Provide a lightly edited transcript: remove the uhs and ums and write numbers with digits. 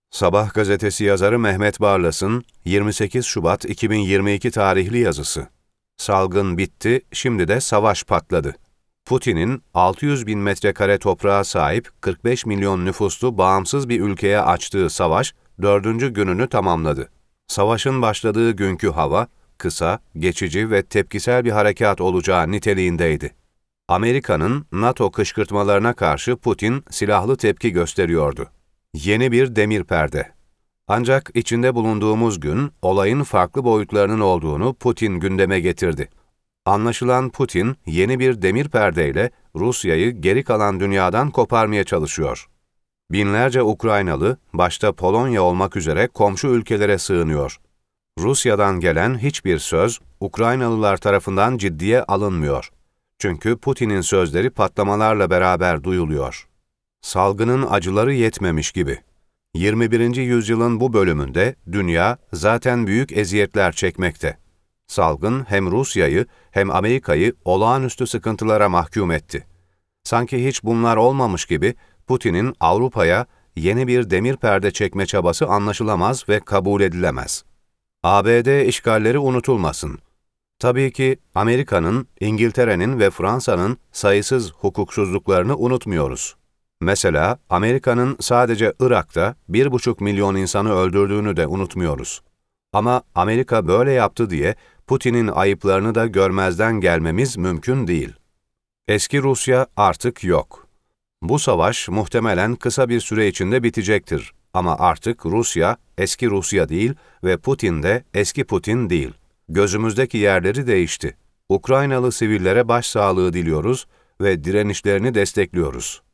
Sabah gazetesi yazarı Mehmet Barlas'ın 28 Şubat 2022 tarihli yazısı. Salgın bitti, şimdi de savaş patladı. Putin'in 600 bin metrekare toprağa sahip 45 milyon nüfuslu bağımsız bir ülkeye açtığı savaş 4. gününü tamamladı. Savaşın başladığı günkü hava, kısa, geçici ve tepkisel bir harekat olacağı niteliğindeydi. Amerika'nın NATO kışkırtmalarına karşı Putin silahlı tepki gösteriyordu. Yeni bir demir perde. Ancak içinde bulunduğumuz gün olayın farklı boyutlarının olduğunu Putin gündeme getirdi. Anlaşılan Putin yeni bir demir perdeyle Rusya'yı geri kalan dünyadan koparmaya çalışıyor. Binlerce Ukraynalı, başta Polonya olmak üzere komşu ülkelere sığınıyor. Rusya'dan gelen hiçbir söz Ukraynalılar tarafından ciddiye alınmıyor. Çünkü Putin'in sözleri patlamalarla beraber duyuluyor. Salgının acıları yetmemiş gibi. 21. yüzyılın bu bölümünde dünya zaten büyük eziyetler çekmekte. Salgın hem Rusya'yı hem Amerika'yı olağanüstü sıkıntılara mahkum etti. Sanki hiç bunlar olmamış gibi Putin'in Avrupa'ya yeni bir demir perde çekme çabası anlaşılamaz ve kabul edilemez. ABD işgalleri unutulmasın. Tabii ki Amerika'nın, İngiltere'nin ve Fransa'nın sayısız hukuksuzluklarını unutmuyoruz. Mesela Amerika'nın sadece Irak'ta 1,5 milyon insanı öldürdüğünü de unutmuyoruz. Ama Amerika böyle yaptı diye Putin'in ayıplarını da görmezden gelmemiz mümkün değil. Eski Rusya artık yok. Bu savaş muhtemelen kısa bir süre içinde bitecektir. Ama artık Rusya eski Rusya değil ve Putin de eski Putin değil. Gözümüzdeki yerleri değişti. Ukraynalı sivillere başsağlığı diliyoruz ve direnişlerini destekliyoruz.